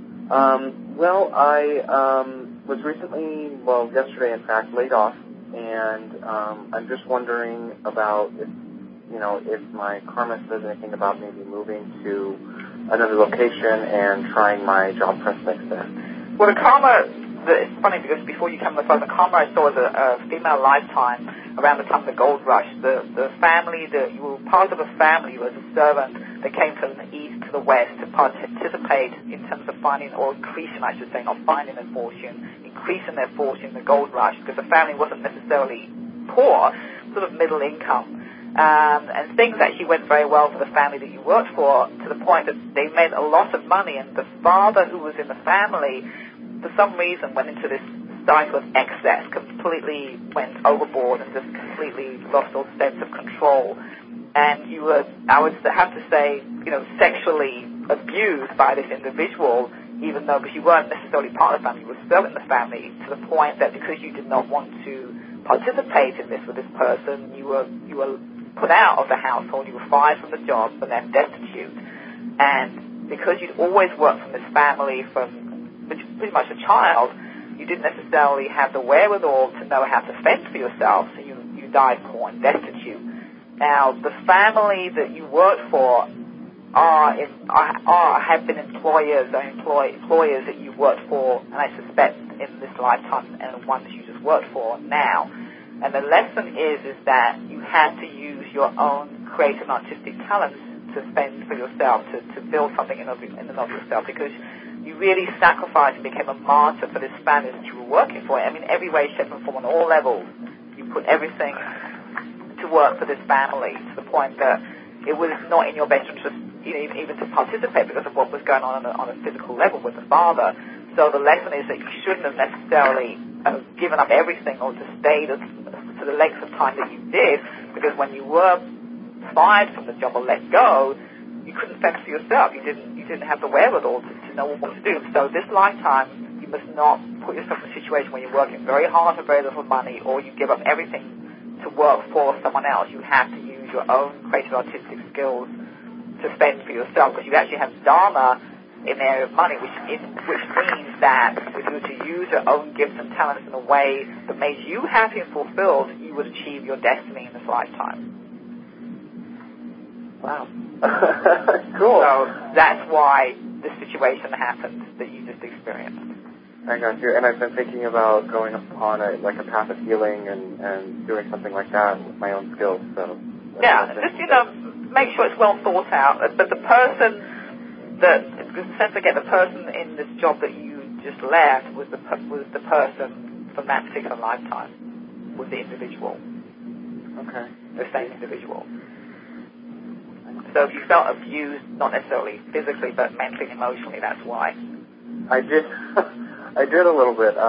Well, I was recently, yesterday in fact, laid off, and I'm just wondering about if my karma says anything about maybe moving to another location and trying my job prospects there. Well, the karma, it's funny because before you come on the phone, the karma I saw was a female lifetime around the time of the gold rush. The family, you were part of a family, you were a servant that came from the east to the west to participate in terms of finding, or increasing, I should say, not finding their fortune, increasing their fortune in the gold rush, because the family wasn't necessarily poor, sort of middle income. And things actually went very well for the family that you worked for, to the point that they made a lot of money, and the father who was in the family, for some reason, went into this cycle of excess, completely went overboard and just completely lost all sense of control. And you were, I would have to say, sexually abused by this individual, even though, because you weren't necessarily part of the family, you were still in the family, to the point that because you did not want to participate in this with this person, you were put out of the household, you were fired from the job and left destitute. And because you'd always worked from this family from pretty much a child, you didn't necessarily have the wherewithal to know how to fend for yourself, so you died poor and destitute. Now, the family that you worked for have been employers that you've worked for, and I suspect in this lifetime, and the ones you just worked for now. And the lesson is that you have to use your own creative and artistic talents to spend for yourself, to build something in and of yourself, because you really sacrificed and became a martyr for this family that you were working for. I mean, every way, shape, and form, on all levels, you put everything to work for this family, to the point that it was not in your best interest even to participate because of what was going on a physical level with the father. So the lesson is that you shouldn't have necessarily given up everything or just stayed to the length of time that you did, because when you were fired from the job or let go, you couldn't fend for yourself. You didn't have the wherewithal to know what to do. So this lifetime, you must not put yourself in a situation where you're working very hard for very little money, or you give up everything to work for someone else. You have to use your own creative artistic skills to spend for yourself, because you actually have dharma in the area of money, which means that if you were to use your own gifts and talents in a way that made you happy and fulfilled, you would achieve your destiny in this lifetime. Wow. Cool. So that's why this situation happened that you just experienced. I got you. And I've been thinking about going upon a path of healing and doing something like that with my own skills. So yeah, just make sure it's well thought out. But the person the person in this job that you just left was the person from that particular lifetime, was the individual. Okay. The same individual. So if you felt abused, not necessarily physically, but mentally and emotionally, that's why. I did. I did a little bit.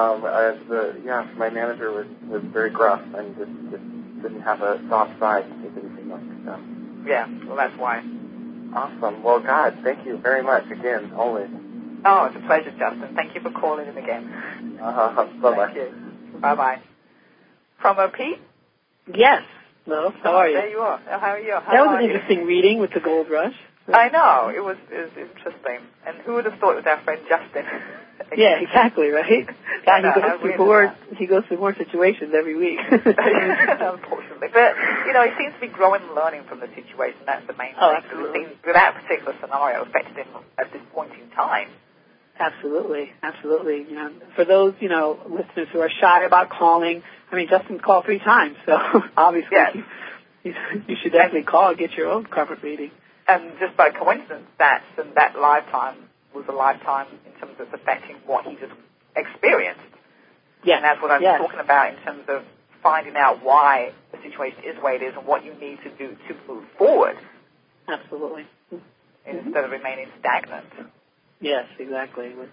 My manager was very gruff and just didn't have a soft side. It didn't seem like that. Yeah, well, that's why. Awesome. Well, God, thank you very much again, always. Oh, it's a pleasure, Justin. Thank you for calling in again. Bye-bye. Thank you. Bye-bye. Promo Pete? Yes. Hello. How are you? There you are. How are you? That was an interesting reading with the gold rush. I know. It was interesting. And who would have thought it was our friend Justin? Yeah, exactly, right? God, he goes through more situations every week. Unfortunately. But, he seems to be growing and learning from the situation. That's the main thing. Absolutely. It seems that particular scenario affected him at this point in time. Absolutely. For those, listeners who are shy about calling, Justin called 3 times, so obviously you should definitely call and get your own karma reading. And just by coincidence, that lifetime was a lifetime in terms of affecting what he just experienced. Yeah. And that's what I'm talking about in terms of finding out why the situation is the way it is and what you need to do to move forward. Absolutely. Instead of remaining stagnant. Yes, exactly, which,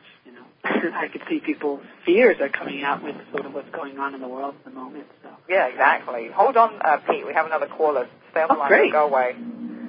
I could see people's fears are coming out with sort of what's going on in the world at the moment. So. Yeah, exactly. Hold on, Pete. We have another caller. Stay on the line. Great. Don't go away.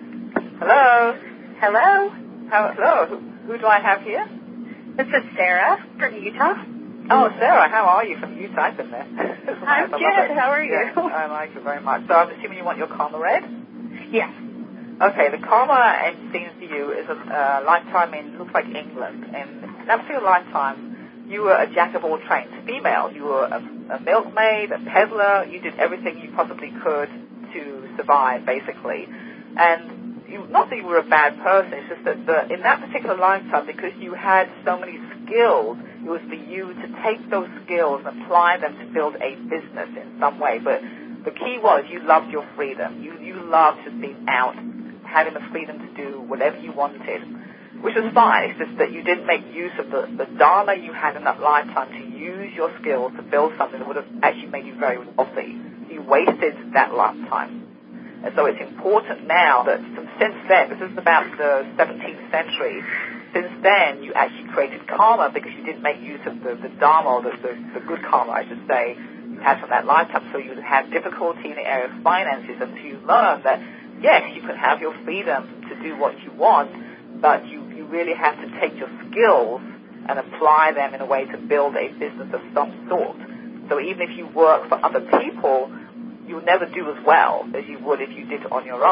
Hello? Hello? Hello? Who do I have here? This is Sarah from Utah. Oh, Sarah, how are you from Utah? I've been there. I'm good. How are you? Yeah, I like it very much. So I'm assuming you want your karma read? Yes. Okay, the karma seems to you is a lifetime in, looks like England. And in that particular lifetime, you were a jack of all trades, female. You were a milkmaid, a peddler. You did everything you possibly could to survive, basically. And not that you were a bad person, it's just that in that particular lifetime, because you had so many skills, it was for you to take those skills and apply them to build a business in some way. But the key was you loved your freedom. You loved just being out, having the freedom to do whatever you wanted, which was fine. It's just that you didn't make use of the dharma you had in that lifetime to use your skills to build something that would have actually made you very wealthy. You wasted that lifetime. And so it's important now that since then, this is about the 17th century, since then you actually created karma because you didn't make use of the dharma, or the good karma, I should say, you had from that lifetime. So you had difficulty in the area of finances, and so you learned that, yes, you can have your freedom to do what you want, but you really have to take your skills and apply them in a way to build a business of some sort. So even if you work for other people, you'll never do as well as you would if you did it on your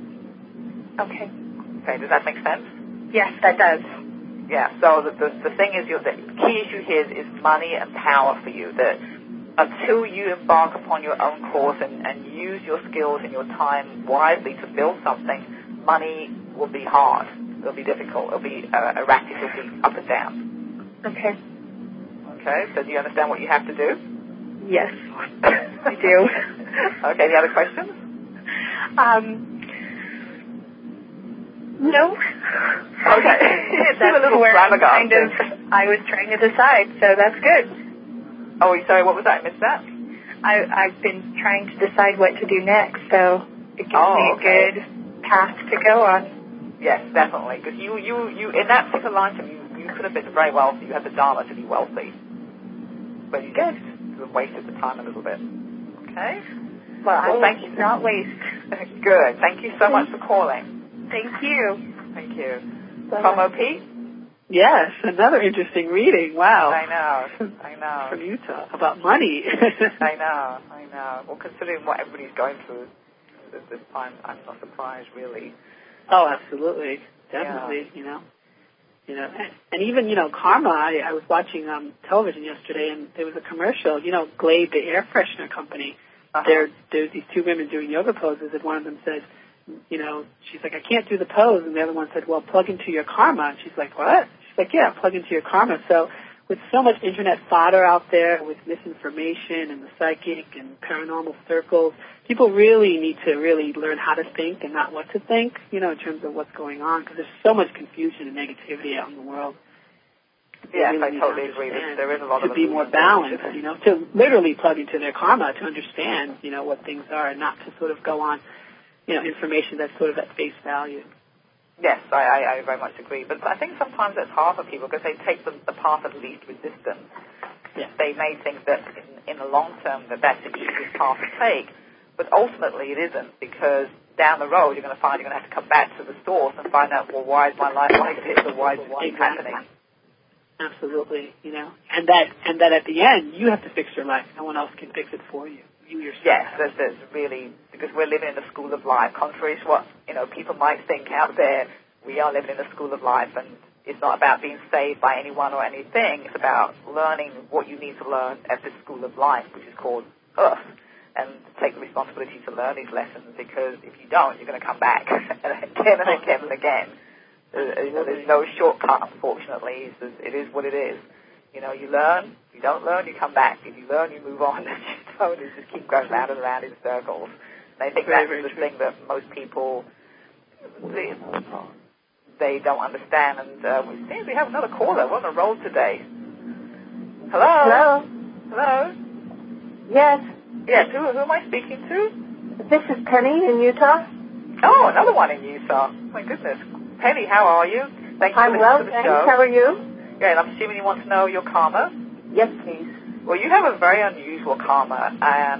own. Okay. Okay, does that make sense? Yes, that does. Yeah, so the thing is, the key issue here is money and power for you. That until you embark upon your own course and use your skills and your time wisely to build something, money will be hard. It'll be difficult. It'll be erratic. It'll be up and down. Okay. Okay, so do you understand what you have to do? Yes, I do. Okay, any other questions? No. Okay. That's a little where I was trying to decide, so that's good. Oh, sorry, what was that? I missed that? I've been trying to decide what to do next, so it gives me a good path to go on. Yes, definitely. Because you in that particular lifetime, you could have been very wealthy. You had the dharma to be wealthy. But you just wasted the time a little bit. Okay? Well, thank you. Not waste. Good. Thank you so much for calling. Thank you. Thank you. Bye-bye. Pete? Yes, another interesting reading. Wow. I know. From Utah, about money. I know. Well, considering what everybody's going through at this time, I'm not surprised, really. Oh, absolutely. Definitely, Yeah. And even, karma, I was watching television yesterday, and there was a commercial, Glade, the air freshener company. There's these 2 women doing yoga poses, and one of them says, she's like, I can't do the pose. And the other one said, well, plug into your karma. And she's like, what? She's like, yeah, plug into your karma. So with so much internet fodder out there with misinformation and the psychic and paranormal circles, people really need to really learn how to think and not what to think, in terms of what's going on, because there's so much confusion and negativity out in the world. Yes, I totally agree. There is a lot to be more balanced, to literally plug into their karma to understand, what things are, and not to sort of go on, information that's sort of at face value. Yes, I very much agree. But I think sometimes that's hard for people because they take the path of least resistance. Yeah. They may think that in the long term that's the easiest path to take, but ultimately it isn't, because down the road you're going to find you're going to have to come back to the source and find out, well, why is my life like this, or why is it happening? Absolutely, and that at the end you have to fix your life. No one else can fix it for you. You yourself. Yes, that's really, because we're living in the school of life. Contrary to what people might think out there, we are living in the school of life, and it's not about being saved by anyone or anything. It's about learning what you need to learn at this school of life, which is called Earth, and take the responsibility to learn these lessons, because if you don't, you're going to come back again and again and again. There's no shortcut, unfortunately. It is what it is. You learn. If you don't learn, you come back. If you learn, you move on. If you don't, you just keep going round and round in circles. And I think that's the thing that most people, they don't understand. And it seems we have another caller. We're on a roll today. Hello? Hello? Yes. Yes, who am I speaking to? This is Penny in Utah. Oh, another one in Utah. My goodness. Penny, how are you? Thanks for listening to the show. Thanks. How are you? Yeah, and I'm assuming you want to know your karma? Yes, please. Well, you have a very unusual karma.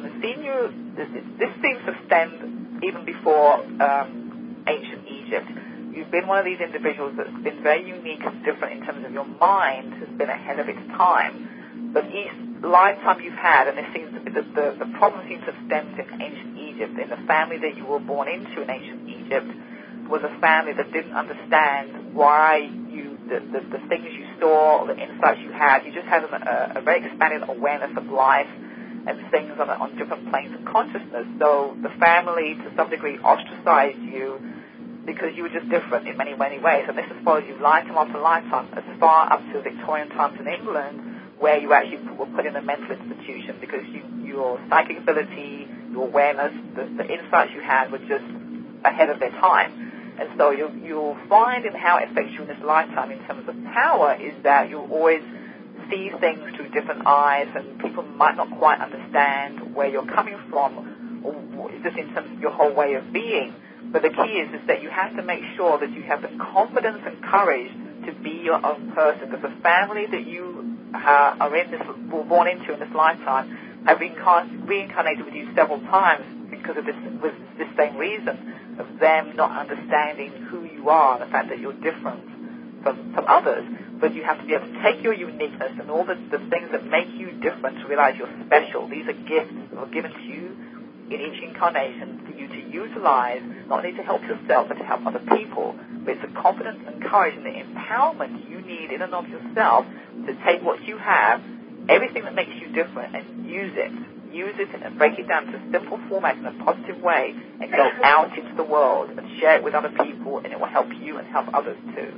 This seems to stem even before ancient Egypt. You've been one of these individuals that's been very unique and different in terms of your mind has been ahead of its time. But each lifetime you've had, and it seems to be the problem seems to stem in ancient Egypt, in the family that you were born into in ancient Egypt, was a family that didn't understand why the things you saw, the insights you had. You just had a very expanded awareness of life and things on different planes of consciousness. So the family, to some degree, ostracized you because you were just different in many, many ways. And this has followed you lifetime after lifetime, as far up to Victorian times in England, where you actually were put in a mental institution because your psychic ability, your awareness, the insights you had were just ahead of their time. And so you'll find in how it affects you in this lifetime in terms of power is that you'll always see things through different eyes, and people might not quite understand where you're coming from, or just in terms of your whole way of being. But the key is that you have to make sure that you have the confidence and courage to be your own person, because the family that you were born into in this lifetime have reincarnated with you several times because of this same reason of them not understanding who you are, the fact that you're different from others. But you have to be able to take your uniqueness and all the things that make you different to realize you're special. These are gifts that are given to you in each incarnation for you to utilize, not only to help yourself, but to help other people. But it's the confidence and courage and the empowerment you need in and of yourself to take what you have, everything that makes you different, and use it and break it down to simple formats in a positive way and go out into the world and share it with other people, and it will help you and help others too.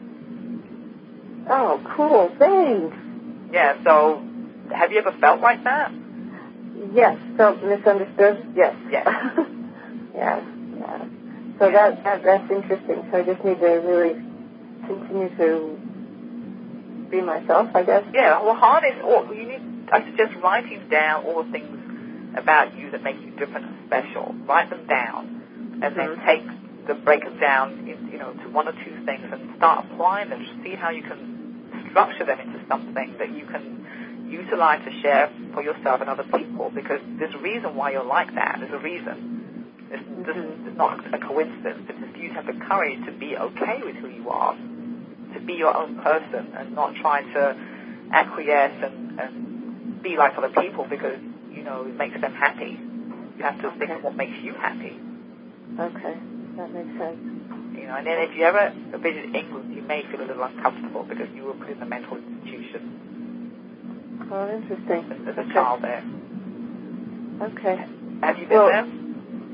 Oh, cool. Thanks. Yeah, so have you ever felt like that? Yes. Felt misunderstood? Yes. Yes. Yeah. So that's interesting. So I just need to really continue to be myself, I guess. Yeah, well, I suggest writing down all the things about you that make you different and special. Write them down, and then break them down to one or two things and start applying them. See how you can structure them into something that you can utilize to share for yourself and other people, because there's a reason why you're like that. There's a reason. It's not a coincidence. It's just you have the courage to be okay with who you are, to be your own person and not try to acquiesce and be like other people because, it makes them happy. You have to think of what makes you happy. Okay, that makes sense. And then if you ever visit England, you may feel a little uncomfortable because you were put in a mental institution. Oh, interesting. As a child there. Okay. Have you been there?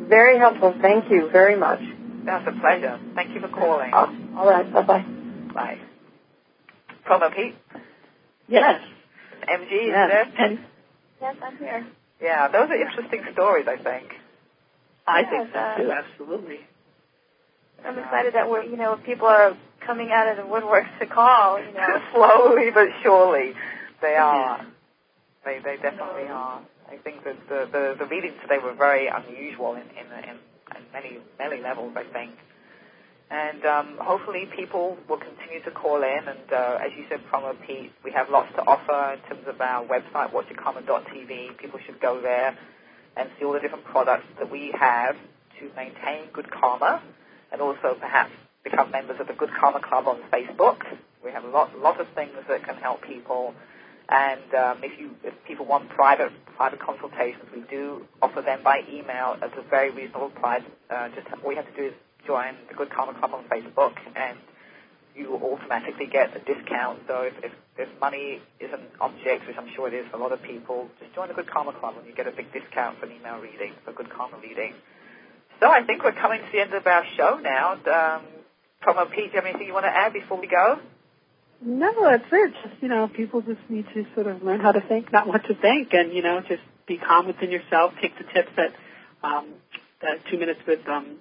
Very helpful. Thank you very much. That's a pleasure. Thank you for calling. All right. Bye-bye. Bye. Promo Pete? Yes. MG, yes. Is there? Yes, I'm here. Yeah, those are interesting stories, I think. I think so, too. Absolutely. I'm excited that people are coming out of the woodworks to call, Slowly but surely. They are. They definitely are. I think that the readings today were very unusual in many levels, I think. And hopefully people will continue to call in. And as you said, Promo Pete, we have lots to offer in terms of our website, watchyourkarma.tv. People should go there and see all the different products that we have to maintain good karma, and also perhaps become members of the Good Karma Club on Facebook. We have a lot of things that can help people. And if people want private consultations, we do offer them by email at a very reasonable price. Just all you have to do is join the Good Karma Club on Facebook, and you will automatically get a discount. So if money is an object, which I'm sure it is for a lot of people, just join the Good Karma Club and you get a big discount for an email reading, for Good Karma reading. So I think we're coming to the end of our show now. Promo Pete, do you have anything you want to add before we go? No, that's it. Just, people just need to sort of learn how to think, not what to think, and, just be calm within yourself. Take the tips that 2 minutes with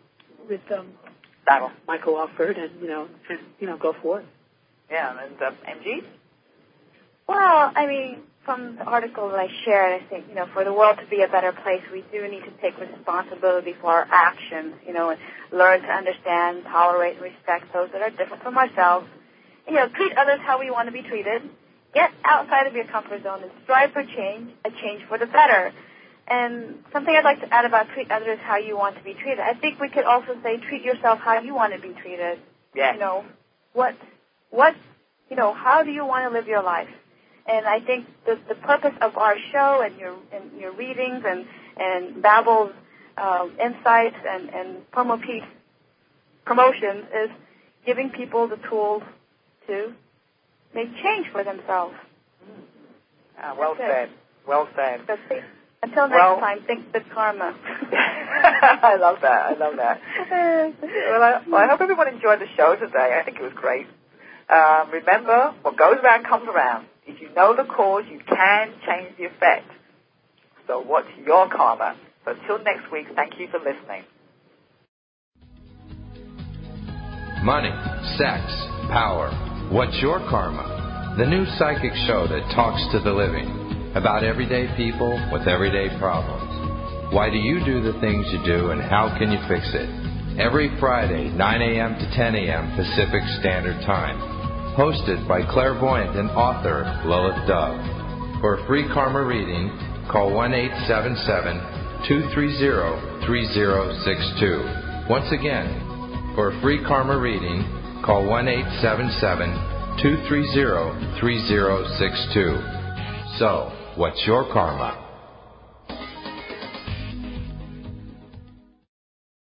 Michael offered, and, go for it. Yeah, and MG? Well, from the article that I shared, I think, for the world to be a better place, we do need to take responsibility for our actions, and learn to understand, tolerate, and respect those that are different from ourselves. Treat others how we want to be treated. Get outside of your comfort zone and strive for change, a change for the better. And something I'd like to add about treat others how you want to be treated. I think we could also say treat yourself how you want to be treated. Yeah. How do you want to live your life? And I think the purpose of our show and your readings and Babel's insights and Promo Pete's promotions is giving people the tools to make change for themselves. Well said. Well said. Until next time, think good karma. I love that. Well, I hope everyone enjoyed the show today. I think it was great. Remember, what goes around comes around. If you know the cause, you can change the effect. So what's your karma? So until next week, thank you for listening. Money, sex, power. What's your karma? The new psychic show that talks to the living about everyday people with everyday problems. Why do you do the things you do, and how can you fix it? Every Friday, 9 a.m. to 10 a.m. Pacific Standard Time. Hosted by clairvoyant and author Lilith Dove. For a free karma reading, call 1-877-230-3062. Once again, for a free karma reading, call 1-877-230-3062. So, what's your karma?